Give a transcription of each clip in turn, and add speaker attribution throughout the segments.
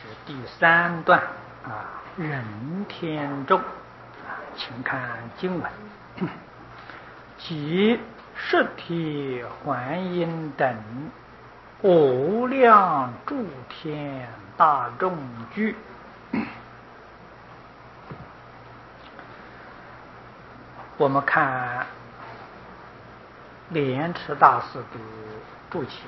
Speaker 1: 是第3段人天众请看经文。即实体还因等无量诸天大众聚，我们看莲池大师的注解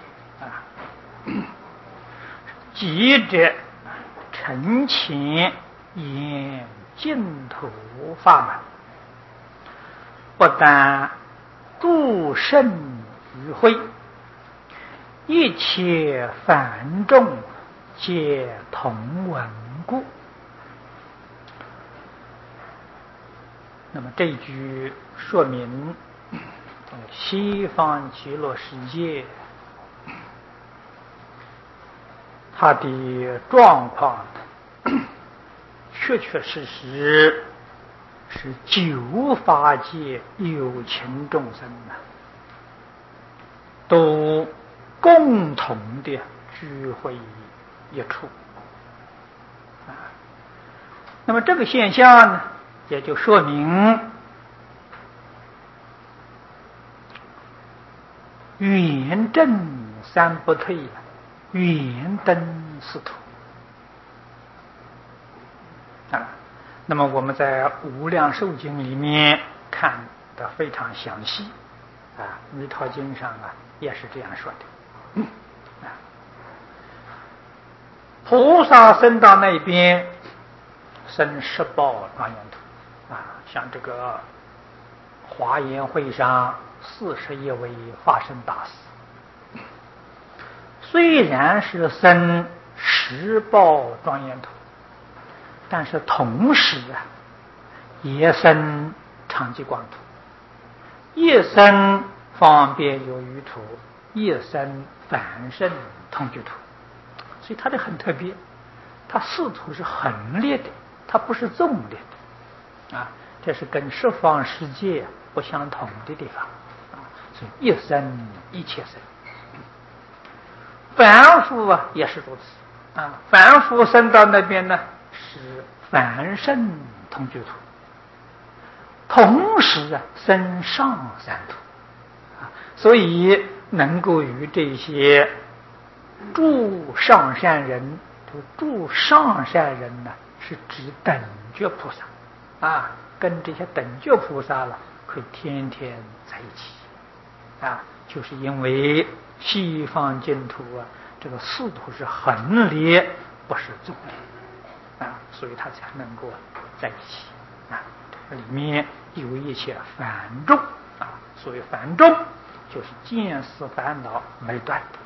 Speaker 1: 即者诚前言净土法门，不但诸圣与会，一切凡众皆同闻故。那么这一句说明西方极乐世界它的状况确确实实是9法界有情众生都共同的聚会一处那么这个现象呢，也就说明圆正三不退，圆灯四途那么我们在无量寿经里面看得非常详细弥陀经上也是这样说的菩萨升到那边生十报庄严土像这个华严会上41位法身大师，虽然是生10报庄严土，但是同时也生常寂光土，一生方便有余土，一生凡圣同居土，所以它这很特别，它四土是横列的，它不是纵列的这是跟十方世界不相同的地方所以一生一切生，凡夫也是如此凡夫生到那边呢是凡圣同居土，同时生上三土所以能够与这些诸上善人，诸上善人呢是指等觉菩萨跟这些等觉菩萨可以天天在一起就是因为西方净土这个四土是横列不是纵列所以它才能够在一起这里面有一些凡众所谓凡众就是见思烦恼没断的，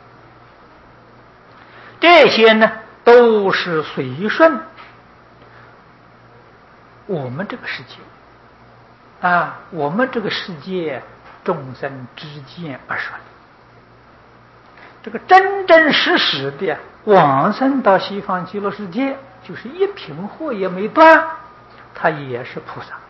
Speaker 1: 这些呢都是随顺我们这个世界我们这个世界众生之见而说的，这个真真实实的往生到西方极乐世界，就是一品惑也没断，他也是菩萨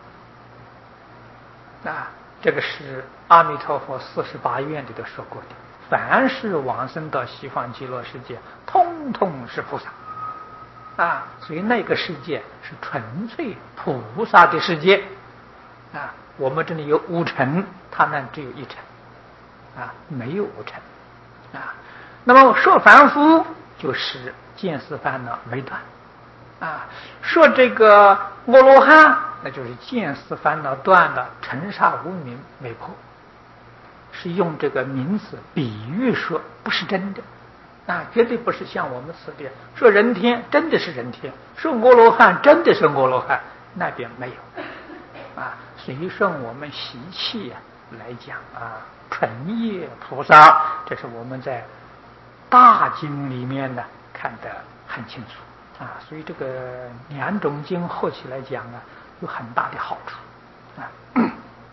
Speaker 1: 这个是阿弥陀佛48愿里头说过的，凡是往生到西方极乐世界通通是菩萨所以那个世界是纯粹菩萨的世界我们这里有5尘，他那只有1尘没有5尘那么说凡夫就是见思烦恼没断说这个阿罗汉那就是见思烦恼断了，尘沙无明没破，是用这个名词比喻说，不是真的绝对不是像我们此地说人天真的是人天，说阿罗汉真的是阿罗汉，那边没有随顺我们习气来讲纯业菩萨，这是我们在大经里面呢看得很清楚所以这个2种经后期来讲有很大的好处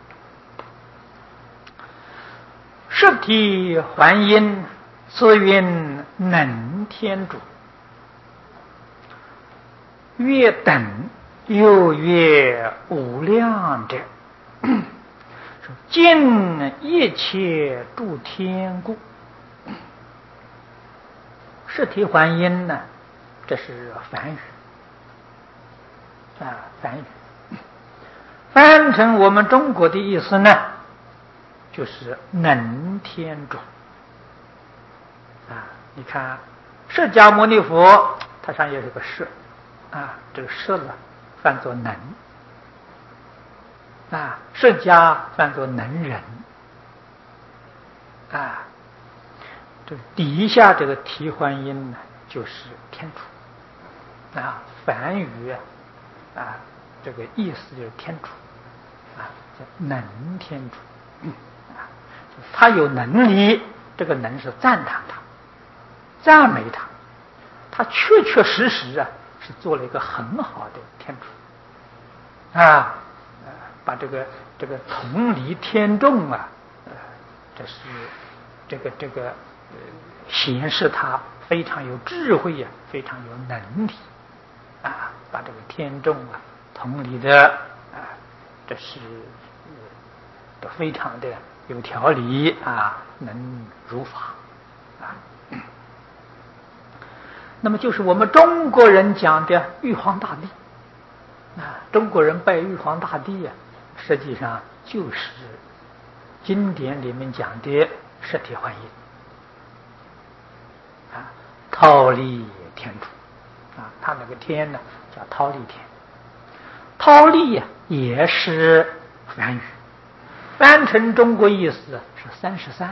Speaker 1: 实体还因此云能天主，越等又越无量者，尽一切诸天故。实体还因呢， 这是梵语梵语翻成我们中国的意思呢，就是能天主你看释迦牟尼佛，它上也是个释这个释呢翻作能释迦翻作能人这底下这个替换音呢，就是天主梵语这个意思就是天主叫能天主他有能力，这个能是赞叹他、赞美他，他确确实实是做了一个很好的天主把这个同理天众这是这个显示他非常有智慧非常有能力把这个天众同理的这是都非常的有条理能如法那么就是我们中国人讲的玉皇大帝中国人拜玉皇大帝实际上就是经典里面讲的实体幻音忉利天主他那个天呢叫忉利天，忉利也是梵语，翻成中国意思是33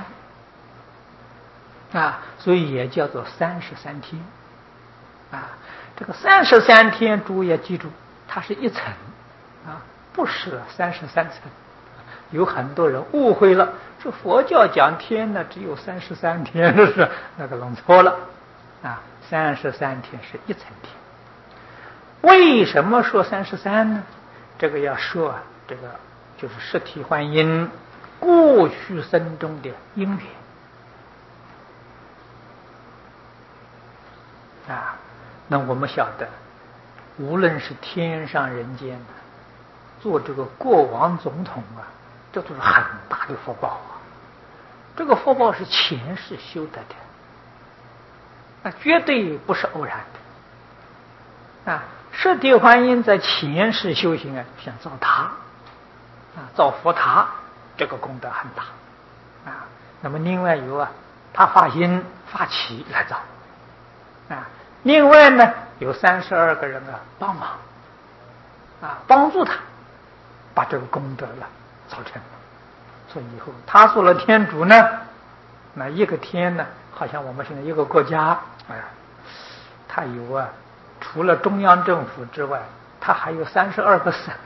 Speaker 1: 所以也叫做33天这个33天诸位要记住，它是一层不是33层。有很多人误会了，说佛教讲天呢只有33天，是那个弄错了33天是一层天。为什么说33呢？这个要说这个就是实体幻音过去生中的因缘那我们晓得，无论是天上人间做这个国王总统这都是很大的福报这个福报是前世修得的那绝对不是偶然的实体幻音在前世修行像造塔造佛塔，这个功德很大那么另外有他发心发起来造另外呢有32个人帮忙帮助他把这个功德造成，所以以后他做了天主呢，那一个天呢，好像我们现在一个国家他有除了中央政府之外，他还有32个省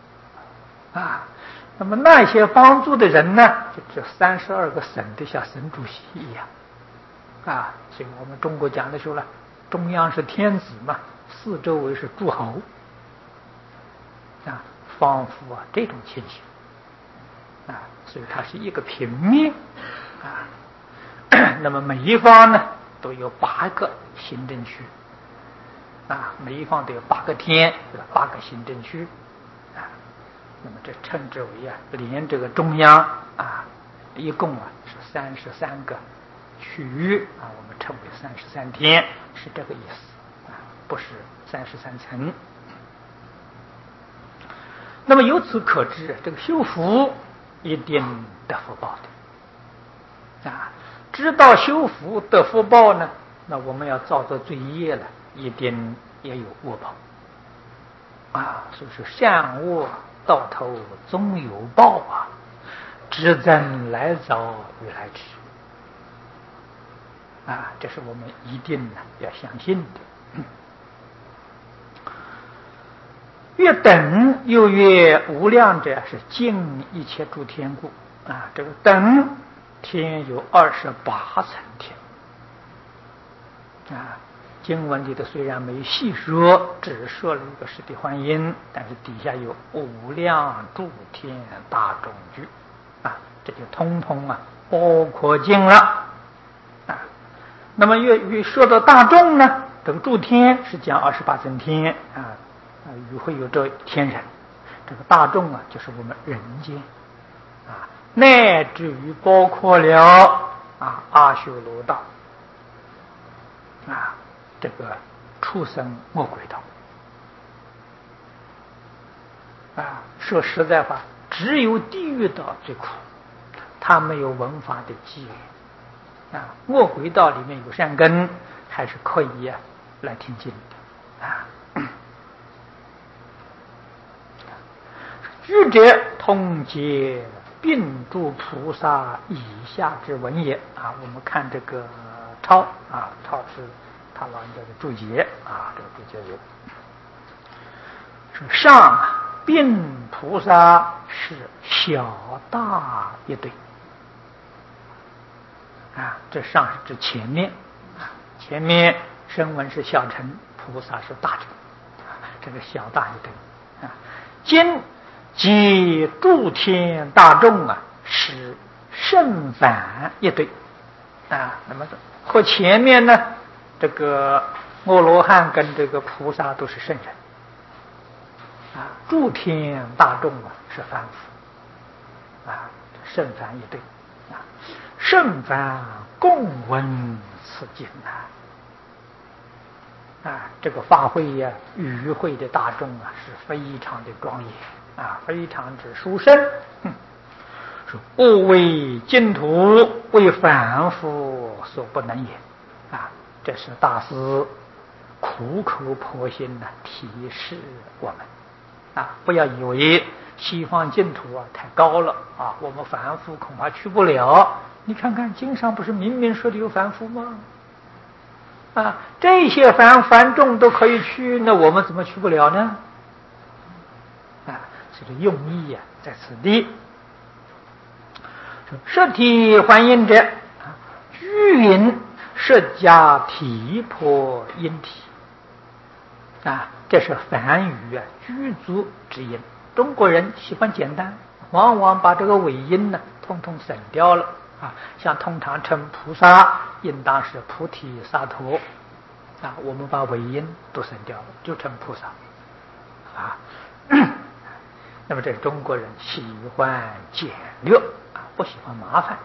Speaker 1: 那么那些帮助的人呢，就这32个省的像省主席一样所以我们中国讲的说了，中央是天子嘛，四周围是诸侯仿佛这种情形所以它是一个平面那么每一方呢都有8个行政区每一方都有8个天，8个行政区那么这称之为连这个中央一共是33个区域我们称为33天，是这个意思不是33层。那么由此可知，这个修福一定得福报的知道修福得福报呢，那我们要造作罪业了，一定也有恶报所以说善恶到头终有报知增来早与来迟这是我们一定要相信的。越等又越无量者，是尽一切诸天故这个等天有28层天经文里的虽然没细说，只说了一个实体幻音，但是底下有无量诸天大众居这就通通包括尽了那么越说到大众呢，这个诸天是讲28层天与会有这天人，这个大众就是我们人间乃至于包括了阿修罗道这个畜生恶鬼道。说实在话，只有地狱道最苦，他没有文法的机缘。恶鬼道里面有善根，还是可以来听经的。愚者通解并诸菩萨以下之文也。我们看这个抄是他老人家的注解这个注解有说上并菩萨是小大一对这上是指前面前面声闻是小乘，菩萨是大乘这个小大一对今即诸天大众是圣凡一对那么和前面呢这个阿罗汉跟这个菩萨都是圣人诸天大众是凡夫圣凡一对圣凡共闻此经这个法会与会的大众是非常的庄严非常之殊胜。说勿为净土，为凡夫所不能也这是大师苦口婆心的提示我们不要以为西方净土太高了我们凡夫恐怕去不了。你看看经上不是明明说的有凡夫吗？这些凡众都可以去，那我们怎么去不了呢？这个用意在此地。摄体还因者居云摄迦提婆因体这是梵语居足之音。中国人喜欢简单，往往把这个尾音呢统统省掉了像通常称菩萨应当是菩提萨埵我们把尾音都省掉了，就称菩萨那么这中国人喜欢简略不喜欢麻烦。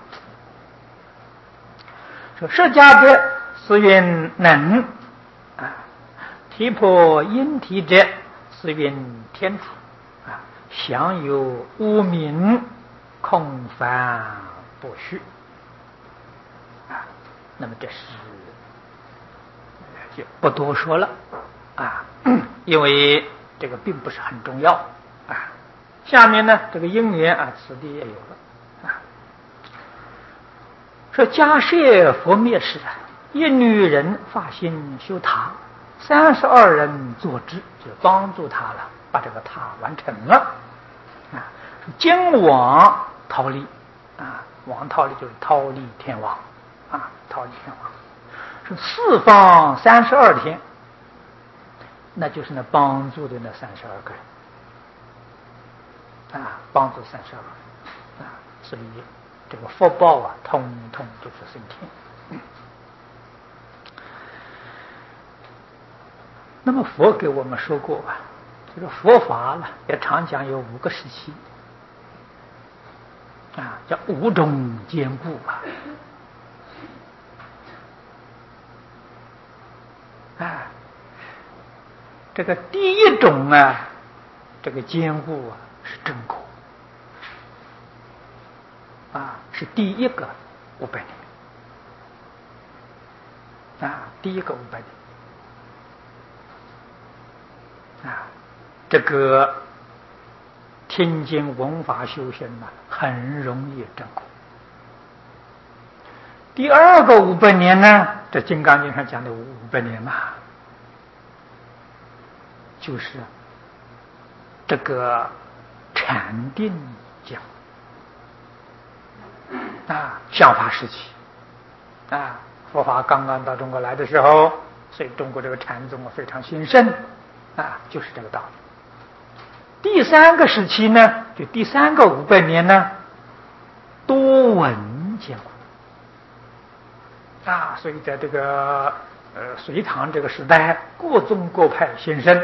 Speaker 1: 说释迦者是云能提婆因提者是云天主享有无名空凡不虚那么这是就不多说了因为这个并不是很重要下面呢这个因缘此地也有了说迦叶佛灭时一女人发心修塔，32人作之，就帮助他了，把这个塔完成了经王忉利王忉利就是忉利天王忉利天王是四方32天，那就是那帮助的那32个人帮助32个人所以这个福报通通就是升天。那么佛给我们说过这个佛法呢也常讲有5个时期叫5种坚固这个第一种这个坚固是正果是第一个500年第一个500年这个听经闻法修行很容易正果。第二个500年呢，这《金刚经》上讲的500年就是这个禅定讲相法时期佛法刚刚到中国来的时候，所以中国这个禅宗非常兴盛就是这个道理。第3个时期呢，就第3个500年呢，多闻坚固所以在这个隋唐这个时代，各宗各派兴盛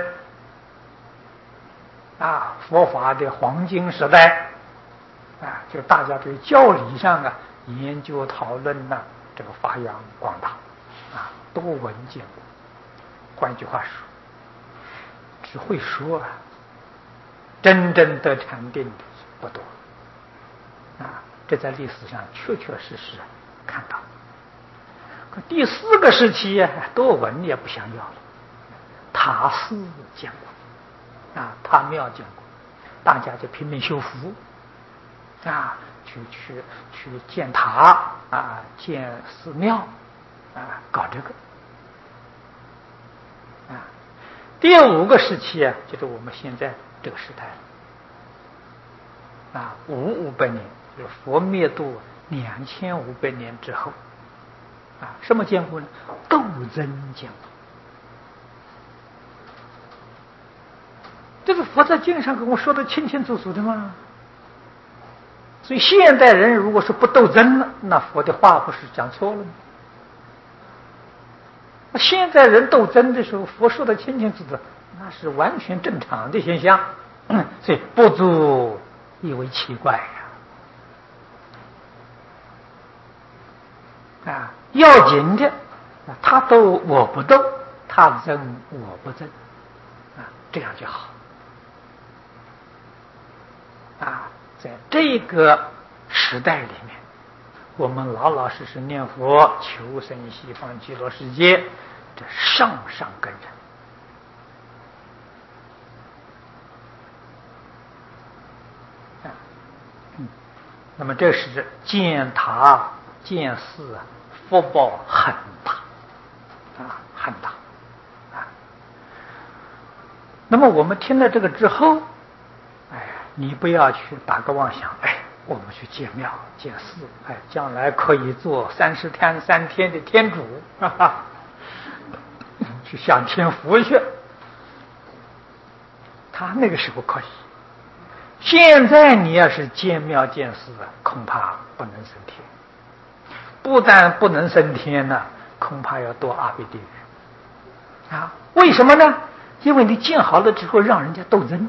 Speaker 1: 佛法的黄金时代就大家对教理上研究讨论这个发扬光大多闻坚固换一句话说，只会说啊，真正得禅定的不多啊。这在历史上确确实实看到。可第4个时期啊，多闻也不想要了。塔寺见过啊，塔庙见过，大家就拼命修福啊，去建塔啊，建寺庙啊，搞这个啊。第5个时期啊，就是我们现在这个时代啊，500年，就是佛灭度2500年之后啊，什么见过呢？斗争见过。这个佛在经上跟我说的清清楚楚的嘛。所以现代人如果是不斗争了，那佛的话不是讲错了吗？那现在人斗争的时候，佛说的清清楚楚，那是完全正常的现象，所以不足以为奇怪呀。要紧的，他斗我不斗，他争我不争，这样就好。在这个时代里面，我们老老实实念佛，求生西方极乐世界，这上根人。那么这是建塔建寺福报很大很大那么我们听了这个之后，你不要去打个妄想，我们去建庙建寺，将来可以做30天3天的天主，去享天福去。他那个时候可以，现在你要是建庙建寺恐怕不能升天，不但不能升天呢，恐怕要堕阿鼻地狱为什么呢？因为你建好了之后让人家斗争。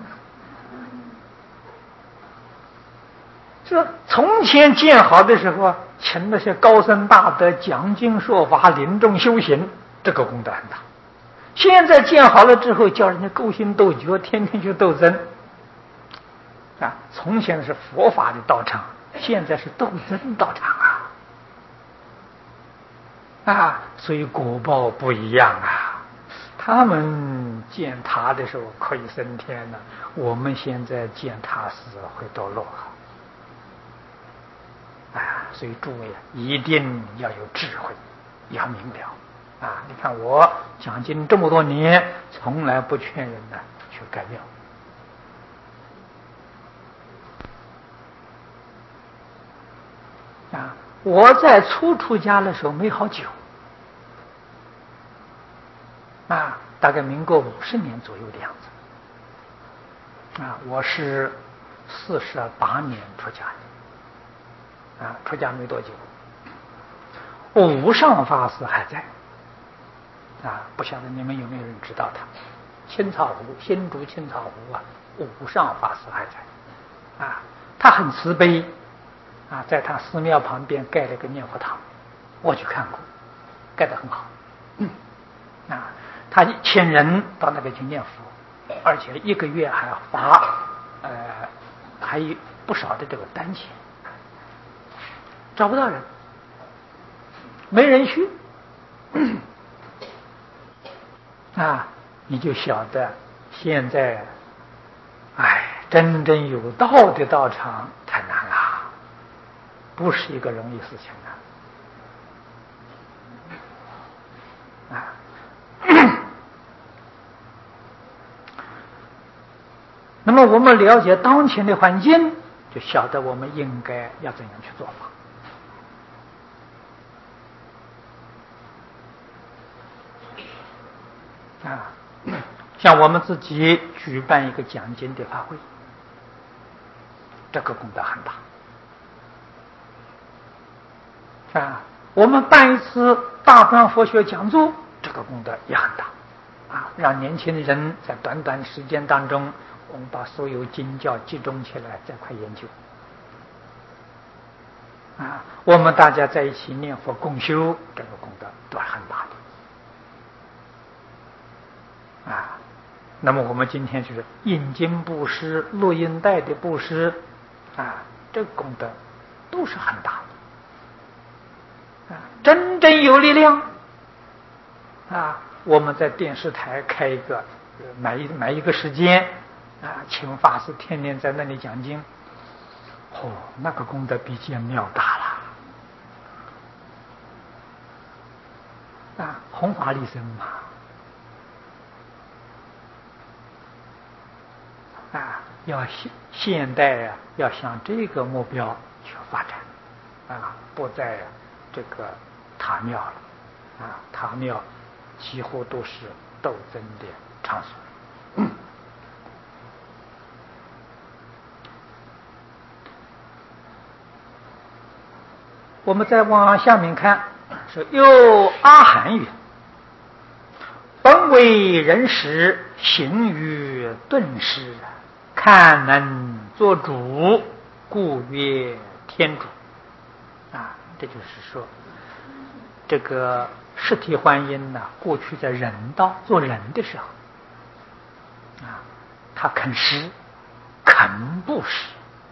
Speaker 1: 这从前建好的时候，请那些高僧大德讲经说法，临终修行，这个功德很大。现在建好了之后，叫人家勾心斗角，天天去斗争从前是佛法的道场，现在是斗争道场所以果报不一样他们建塔的时候可以升天了，我们现在建塔寺会堕落所以诸位一定要有智慧，要明了你看我讲经这么多年，从来不劝人去改庙我在初出家的时候没好久大概民国50年左右的样子我是48年出家的出家没多久，无上法师还在不晓得你们有没有人知道他？青草湖，新竹青草湖无上法师还在他很慈悲在他寺庙旁边盖了个念佛堂，我去看过，盖得很好他请人到那边去念佛，而且1个月还要发还有不少的这个单钱，找不到人，没人去你就晓得现在真正有道的道场太难了，不是一个容易事情那么我们了解当前的环境，就晓得我们应该要怎样去做法像我们自己举办一个讲经的法会，这个功德很大我们办一次大专佛学讲座，这个功德也很大让年轻人在短短时间当中，我们把所有经教集中起来再快研究我们大家在一起念佛共修，这个功德都是很大啊。那么我们今天就是印经布施、录音带的布施啊，这个功德都是很大的啊，真正有力量啊。我们在电视台开一个买一个时间啊，请法师天天在那里讲经，那个功德比见庙大了啊，弘法利生嘛。啊，要现代啊，要向这个目标去发展啊，不在这个塔庙了啊，塔庙几乎都是斗争的场所。我们再往下面看，说有阿含云：本为人师，行于顿时，看能做主，故曰天主。啊，这就是说，这个释提观音呢，过去在人道做人的时候，啊，他肯施，肯布施，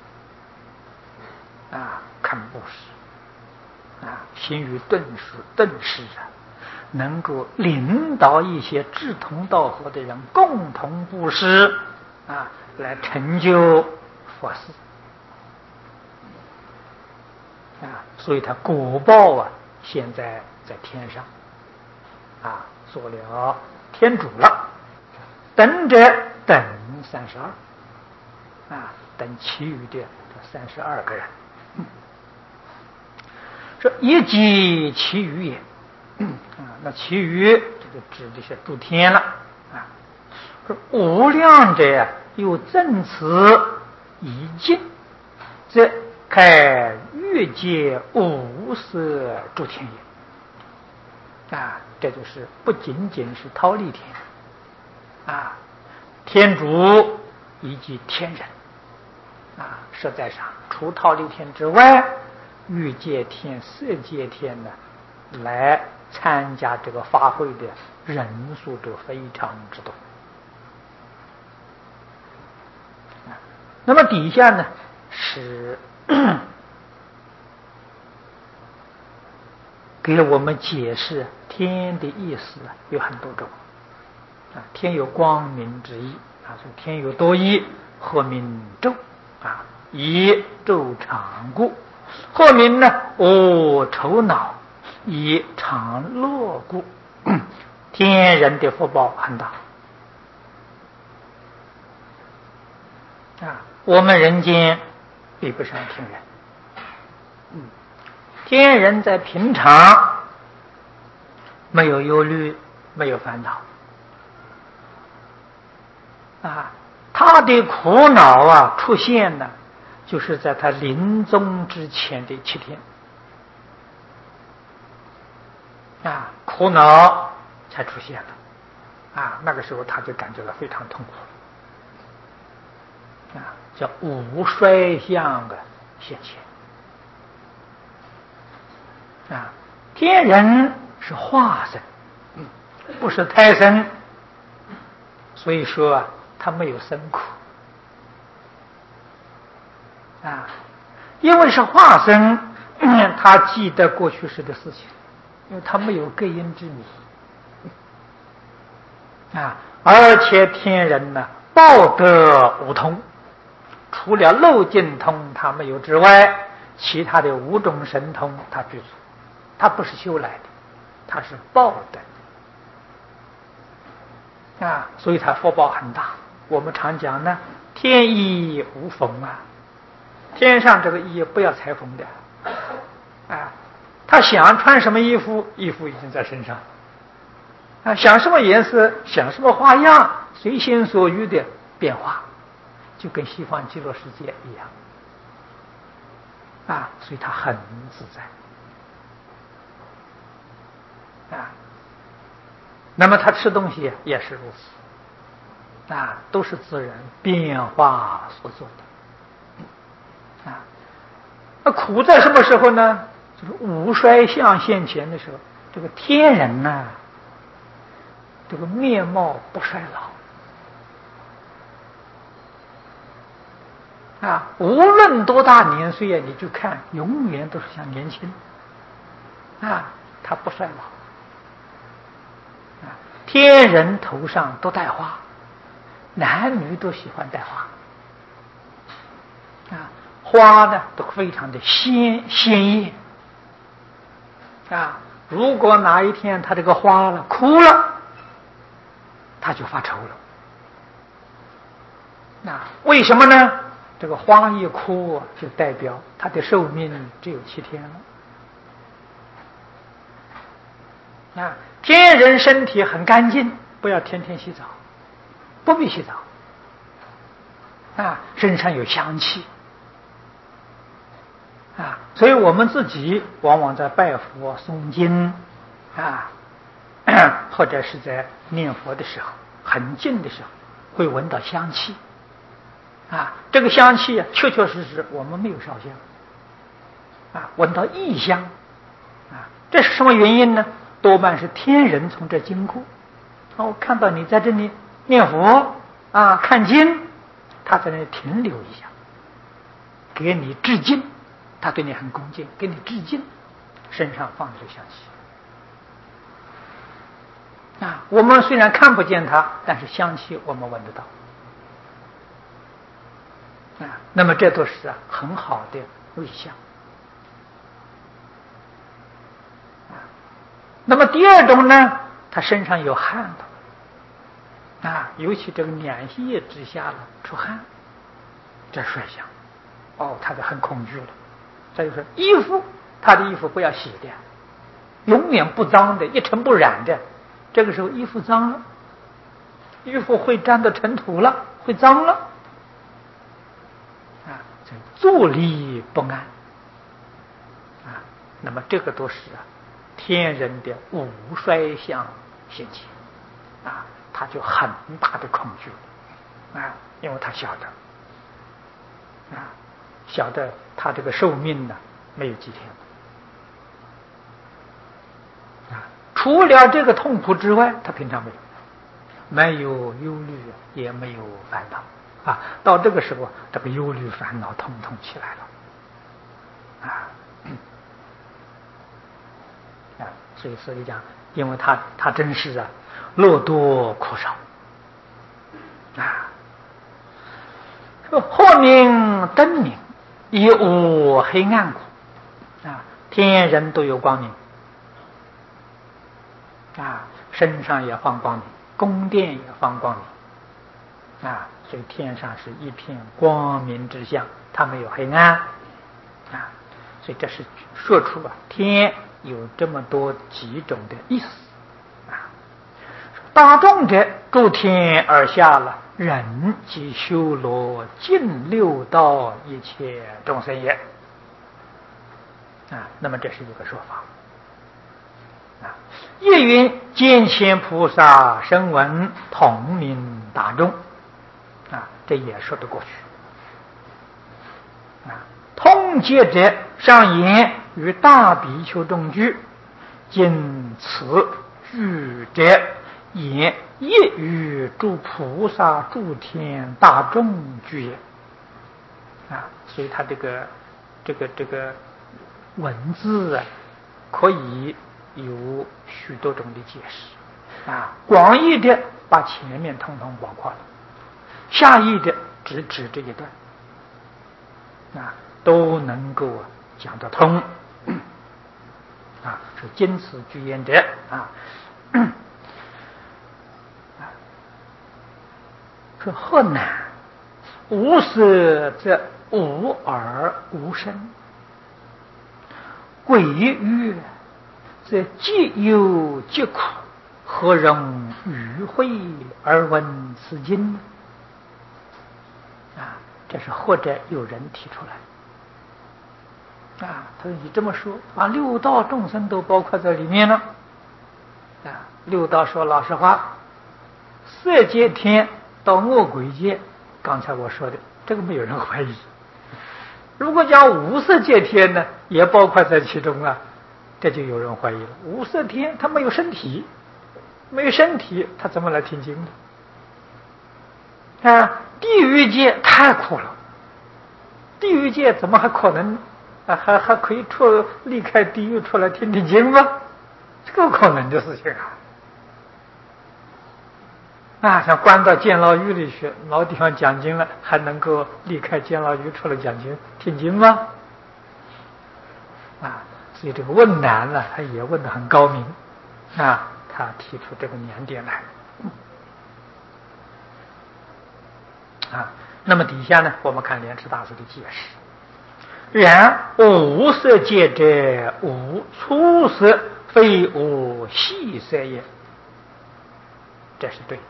Speaker 1: 啊，肯布施。啊，行于顿时啊，能够领导一些志同道合的人共同布施啊，来成就佛事啊，所以他果报啊，现在在天上啊，做了天主了，等者等32啊，等其余的这32个人。说一即其余也那其余这个指的是诸天了啊。说无量者有正慈以尽，则开欲界无色诸天也啊。这就是不仅仅是忉利天啊，天主以及天人啊，实在上除忉利天之外，欲界天、色界天呢，来参加这个法会的人数都非常之多。那么底下呢是给我们解释天的意思有很多种啊，天有光明之意啊，所以天有多义，或名昼啊，以昼长故。或名呢无愁恼，以常乐故。天人的福报很大啊，我们人间比不上天人。天人在平常没有忧虑，没有烦恼啊，他的苦恼啊出现呢，就是在他临终之前的7天啊，苦恼才出现了啊，那个时候他就感觉到非常痛苦啊，叫五衰相的现前啊。天人是化身，不是胎生，所以说啊，他没有生苦啊，因为是化身，他记得过去世的事情，因为他没有隔音之谜啊。而且天人呢，报得五通，除了漏尽通他没有之外，其他的5种神通他具足，他不是修来的，他是报的啊，所以他福报很大。我们常讲呢，天衣无缝啊，天上这个衣不要裁缝的啊，他想穿什么衣服，衣服已经在身上啊，想什么颜色，想什么花样，随心所欲的变化，就跟西方极乐世界一样啊，所以他很自在啊。那么他吃东西也是如此啊，都是自然变化所做的啊。那苦在什么时候呢？就是五衰相现前的时候，这个天人呢， 这个面貌不衰老啊，无论多大年岁啊，你就看，永远都是像年轻啊，他不衰老啊。天人头上都戴花，男女都喜欢戴花啊，花呢都非常的鲜艳啊。如果哪一天他这个花了枯了，他就发愁了。那为什么呢？这个花一枯就代表他的寿命只有7天了。啊，天人身体很干净，不要天天洗澡，不必洗澡。啊，身上有香气。啊，所以我们自己往往在拜佛诵经啊，或者是在念佛的时候，很静的时候，会闻到香气啊。这个香气啊，确确实实我们没有烧香啊，闻到异香啊。这是什么原因呢？多半是天人从这经过啊，我看到你在这里念佛啊，看经，他在那里停留一下，给你致敬。他对你很恭敬，给你致敬，身上放着香气啊。我们虽然看不见它，但是香气我们闻得到啊。那么这都是很好的瑞相啊。那么第二种呢，他身上有汗的啊，尤其这个两腋之下了出汗，这衰相哦，他就很恐惧了。再就是衣服，他的衣服不要洗的，永远不脏的，一尘不染的。这个时候衣服脏了，衣服会沾到尘土了，会脏了啊，这坐立不安啊。那么这个都是天人的五衰相现起啊，他就很大的恐惧啊，因为他晓得啊。晓得他这个寿命呢没有几天啊，除了这个痛苦之外，他平常没有忧虑，也没有烦恼啊。到这个时候，这个忧虑烦恼统统起来了啊，所以讲，因为他真是乐多苦少啊，或明灯明，亦无黑暗苦啊，天人都有光明啊，身上也放光明，宫殿也放光明啊，所以天上是一片光明之象，它没有黑暗啊，所以这是说出天有这么多几种的意思啊。大众者，诸天而下了，人即修罗尽六道一切众生也啊。那么这是一个说法啊。夜云见贤菩萨声闻同名大众啊，这也说得过去啊。通解者上言与大比丘众居，今此句者言业与诸菩萨诸天大众俱也啊。所以他这个文字可以有许多种的解释啊。广义的把前面统统包括了，下义的只指这一段啊，都能够讲得通啊。是今此具言者啊。说何难？无色则无耳无声，鬼欲则既忧既苦，何容与会而闻此经啊？这是或者有人提出来啊。他说你这么说，把六道众生都包括在里面了啊。六道说老实话，色界天到恶鬼界，刚才我说的这个没有人怀疑。如果讲无色界天呢，也包括在其中啊，这就有人怀疑了。无色天它没有身体， 没有身体，他怎么来听经呢？啊，地狱界太苦了，地狱界怎么还可能还可以离开地狱出来听经吗？这个不可能的事情啊！像关到监牢狱里去，老地方讲经了，还能够离开监牢狱出来讲经听经吗？啊，所以这个问难呢，他也问得很高明啊，他提出这个2点来啊。那么底下呢，我们看莲池大师的解释。然无色界者，无粗色，非无细色也。这是对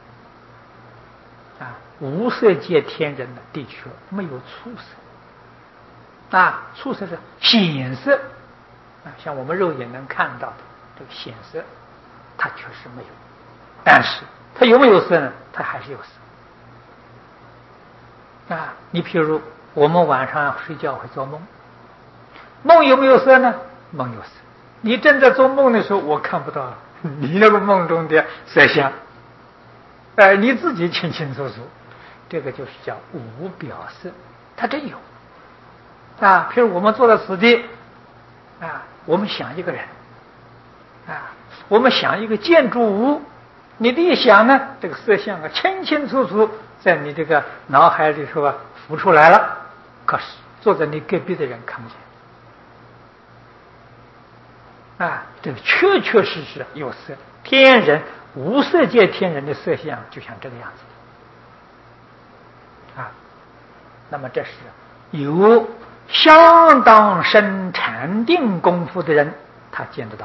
Speaker 1: 的啊。无色界天人呢，的确没有粗色啊。粗色是显色啊，像我们肉眼能看到的这个显色，它确实没有。但是它有没有色呢？它还是有色啊。你譬如我们晚上睡觉会做梦，梦有没有色呢？梦有色。你正在做梦的时候，我看不到你那个梦中的色相，你自己清清楚楚，这个就是叫无表色，它真有啊。譬如我们坐在此地啊，我们想一个人啊，我们想一个建筑物，你的一想呢，这个色相清清楚楚在你这个脑海里头浮出来了，可是坐在你隔壁的人看不见啊。这个确确实实有色，天人无色界天人的色相就像这个样子啊。那么这是有相当深禅定功夫的人他见得到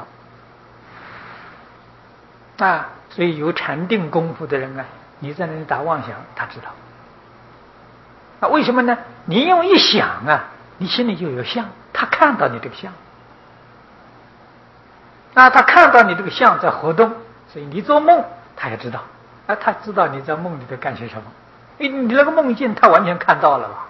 Speaker 1: 啊。所以有禅定功夫的人你在那里打妄想，他知道啊。为什么呢？你用一想你心里就有相，他看到你这个相啊，他看到你这个相在活动，所以你做梦他也知道啊，他知道你在梦里头干些什么，你那个梦境他完全看到了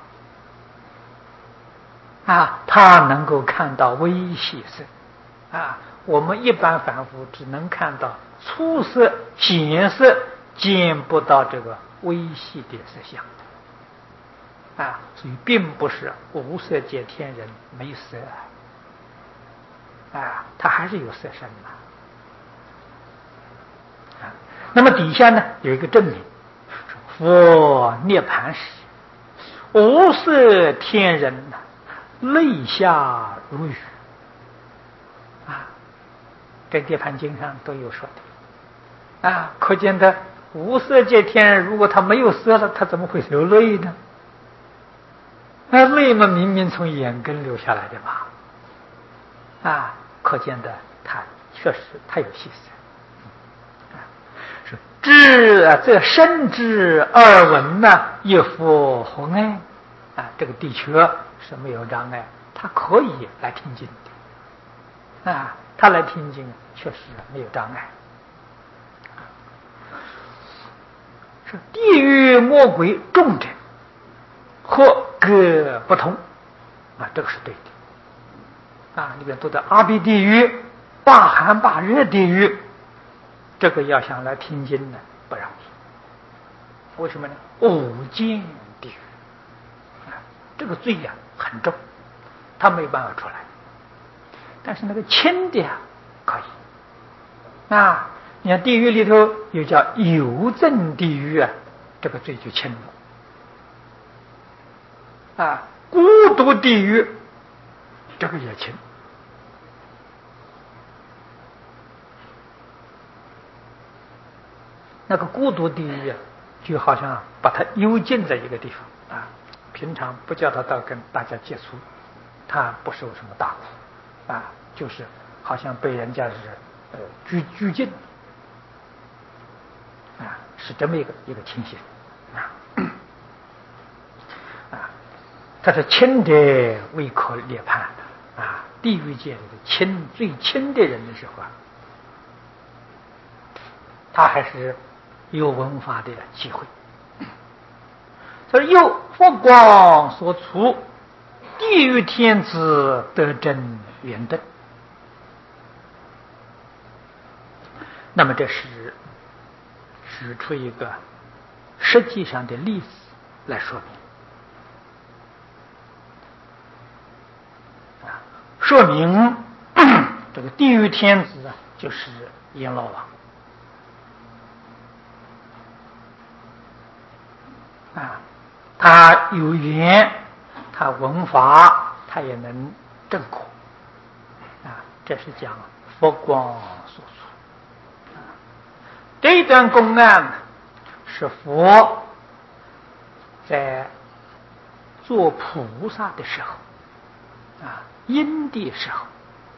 Speaker 1: 吧啊，他能够看到微细色啊。我们一般凡夫只能看到粗色显色，见不到这个微细的色相啊。所以并不是无色界天人没色啊，他还是有色身啊。那么底下呢有一个证明，佛涅盘时，无色天人泪下如雨啊。在涅盘经上都有说的啊。可见的无色界天人，如果他没有色了，他怎么会流泪呢？那泪嘛，明明从眼根流下来的吧啊。可见的他确实他有细色是知这深知耳闻一佛红爱啊。这个的确是没有障碍，他可以来听经的啊。他来听经确实没有障碍。是地狱魔鬼众者或各不同啊，这个是对的啊。里边都在阿鼻地狱、大寒大热地狱，这个要想来听经呢不容易。为什么呢？五见地狱啊，这个罪很重，他没办法出来。但是那个轻的可以啊。你看地狱里头有叫有证地狱这个罪就轻了啊。孤独地狱这个也轻。那个孤独地狱就好像把它幽禁在一个地方啊，平常不叫他到跟大家接触，他不受什么大苦啊，就是好像被人家是拘禁啊，是这么一个情形啊。他是轻的未可涅槃啊。地狱界里的最轻的人的时候他还是有文法的机会。所以有佛光所处，地狱天子得真圆顿。 那么这是举出一个实际上的例子来说明，说明这个地狱天子就是阎罗王他有缘，他闻法，他也能证果这是讲佛光所出这一段公案是佛在做菩萨的时候因的时候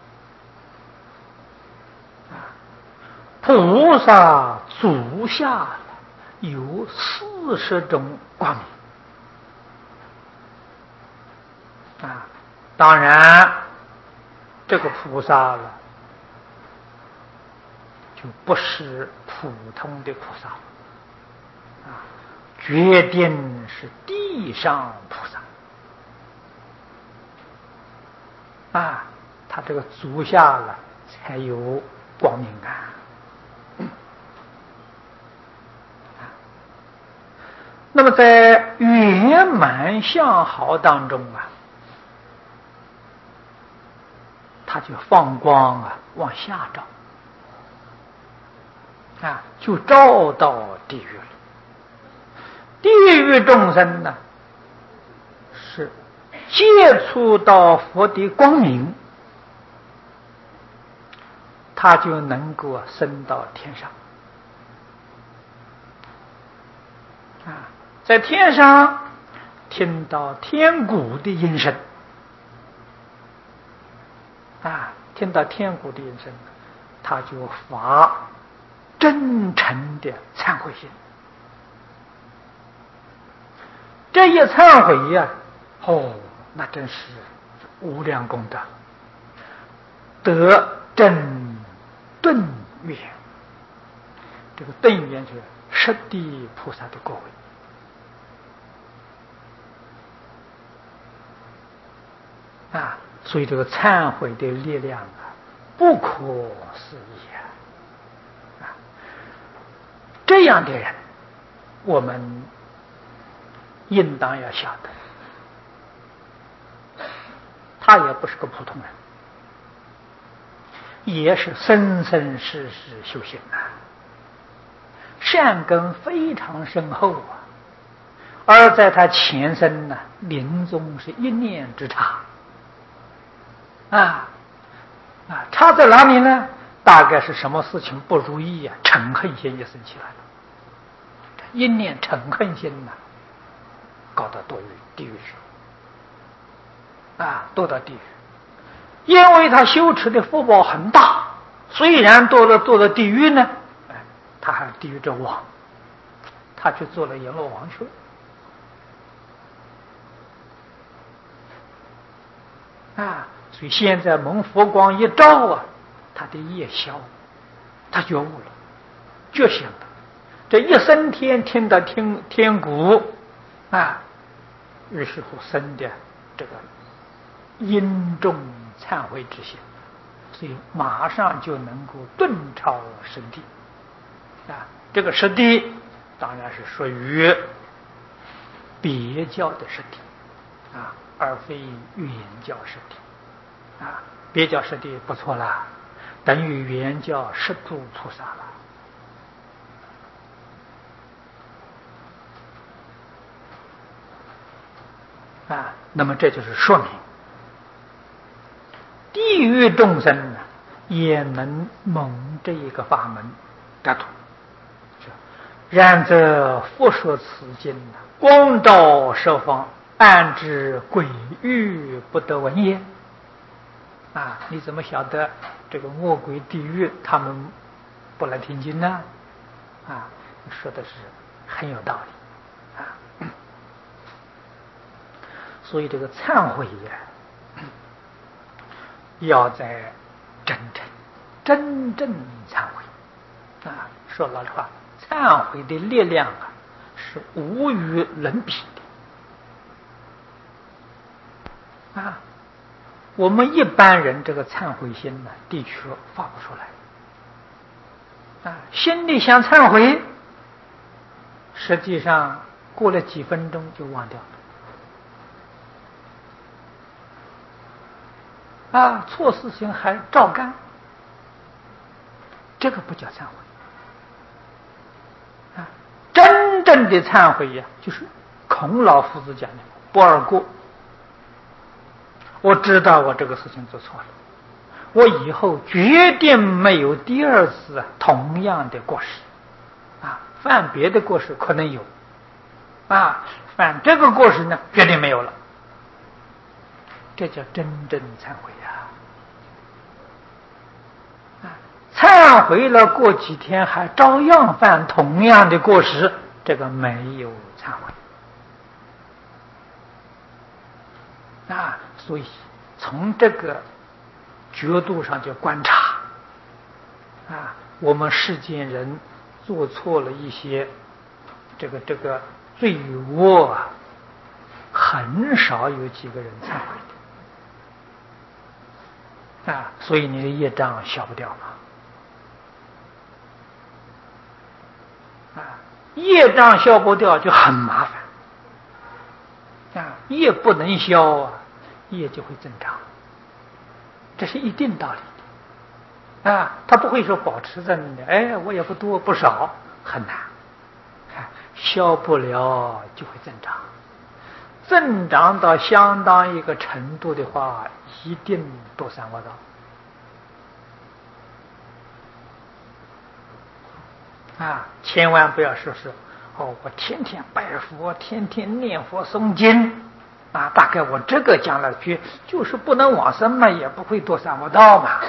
Speaker 1: 菩萨足下有40种光明当然这个菩萨了就不是普通的菩萨决定是地上菩萨他这个足下了才有光明那么在圆满相好当中他就放光往下照就照到地狱了。地狱众生呢是接触到佛的光明，他就能够升到天上在天上听到天鼓的音声听到天鼓的音声，他就发真诚的忏悔心。这一忏悔那真是无量功德，得真顿愿。这个顿愿就是十地菩萨的果位所以这个忏悔的力量不可思议这样的人我们应当要晓得，他也不是个普通人，也是生生世世修行善根非常深厚而在他前生临终是一念之差差在哪里呢？大概是什么事情不如意嗔恨心也生起来了，一念嗔恨心搞到地狱去堕到地狱。因为他修持的福报很大，虽然堕到地狱呢，他还地狱之王，他去做了阎罗王去所以现在蒙佛光一照他的业消，他觉悟了，觉醒了。这一升天听到天鼓于是乎生的这个殷重忏悔之心，所以马上就能够顿超十地这个十地当然是属于别教的十地而非原教十地别教十地不错啦，等于原教十诸菩萨了那么这就是说明地狱众生也能蒙这一个法门得度。然则佛说此经光照十方，暗知鬼域不得闻也你怎么晓得这个魔鬼地狱他们不来听经呢说的是很有道理所以这个忏悔要在真正忏悔说老实话，忏悔的力量是无与伦比的我们一般人这个忏悔心的确发不出来心里想忏悔，实际上过了几分钟就忘掉了。错事情还照干，这个不叫忏悔。真正的忏悔呀，就是孔老夫子讲的不二过。我知道我这个事情做错了，我以后决定没有第二次同样的过失。犯别的过失可能有，犯这个过失呢，绝对没有了。这叫真正忏悔呀！忏悔了，过几天还照样犯同样的过失，这个没有忏悔。所以从这个角度上就观察，我们世间人做错了一些这个罪恶很少有几个人忏悔的。所以你的业障消不掉嘛。业障消不掉就很麻烦。业不能消业就会增长，这是一定道理的。他不会说保持在那里，我也不多不少，很难。消不了就会增长，增长到相当一个程度的话，一定堕三恶道。千万不要说是我天天拜佛，天天念佛诵经，大概我这个将来就是不能往生嘛，也不会堕三恶道嘛。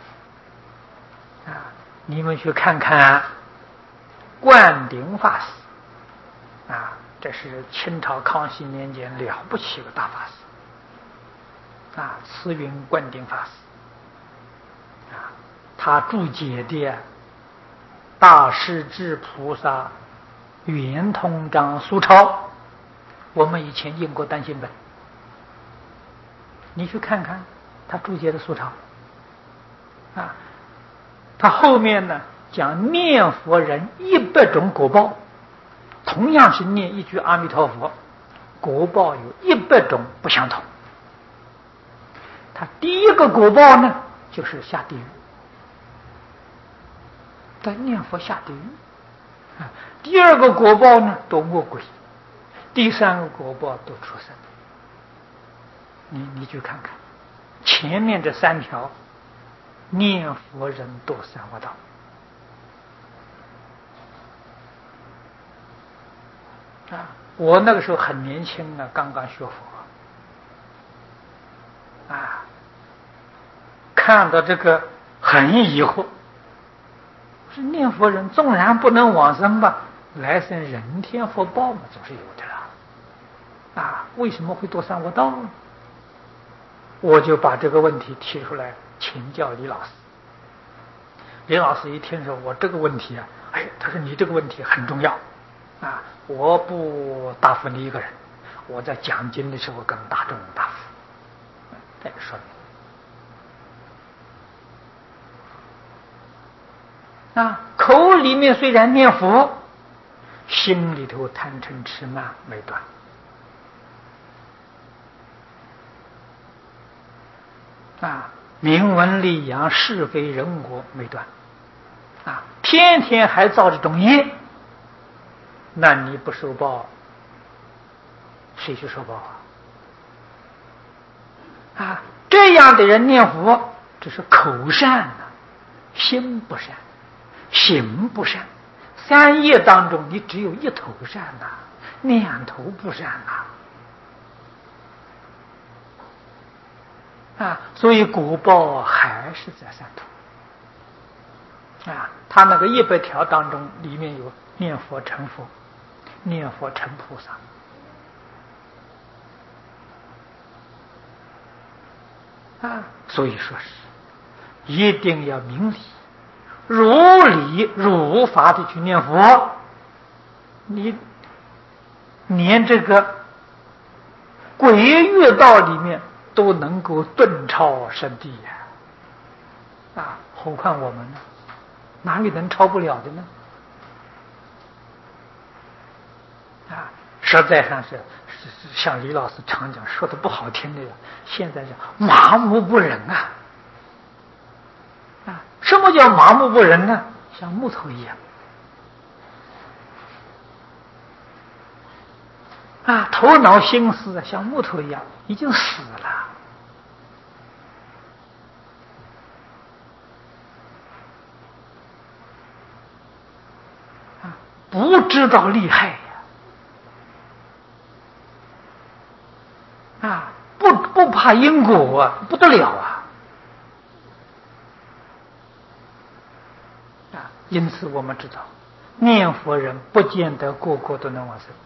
Speaker 1: 你们去看看灌顶法师，这是清朝康熙年间了不起的大法师，慈云灌顶法师，他注解的大势至菩萨圆通章疏钞，我们以前印过单行本，你去看看他注解的疏钞，他后面呢讲念佛人100种果报，同样是念一句阿弥陀佛，果报有100种不相同。他第一个果报呢，就是下地狱，在念佛下地狱。第二个果报呢，堕恶鬼；第三个果报堕畜生。你去看看，前面这3条，念佛人堕三恶道。我那个时候很年轻刚刚学佛，看到这个很疑惑，是念佛人纵然不能往生吧，来生人天福报嘛，总是有的啦。为什么会堕三恶道呢？我就把这个问题提出来请教李老师。李老师一听说我这个问题他说你这个问题很重要我不答复你一个人，我在讲经的时候跟大众答复。这个说明口里面虽然念佛，心里头贪嗔痴慢没断。名闻利养是非人我没断。天天还造这种业，那你不受报，谁去受报这样的人念佛，这是口善心不善，行不善。3业当中，你只有一头善2头不善所以果报还是在3途他那个100条当中，里面有念佛成佛，念佛成菩萨。所以说是一定要明理，如理如法的去念佛，你连这个鬼月道里面都能够顿超生地何况我们呢？ 哪里能超不了的呢？啊，实在上是像李老师常讲，说的不好听的，现在叫麻木不仁啊！啊，什么叫麻木不仁呢？像木头一样啊，头脑心思像木头一样，已经死了啊，不知道厉害呀！啊，不怕因果啊，不得了啊！啊，因此我们知道，念佛人不见得个个都能往生。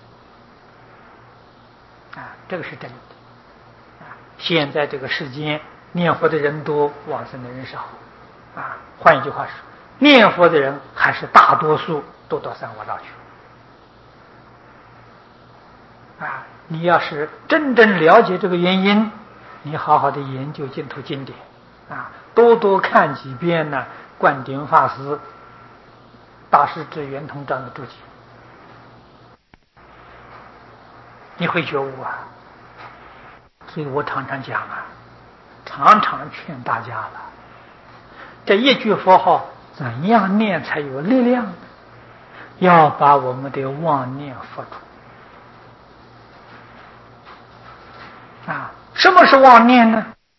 Speaker 1: 啊，这个是真的。啊，现在这个世间念佛的人多，往生的人少。啊，换一句话说，念佛的人还是大多数都到三恶道去。啊，你要是真正了解这个原因，你好好的研究净土经典，啊，多多看几遍呢，灌顶法师、大师至圆通章的注解，你会觉悟啊。所以我常常讲啊，常常劝大家了，这一句佛号怎样念才有力量呢？要把我们的妄念佛除。啊，什么是妄念呢？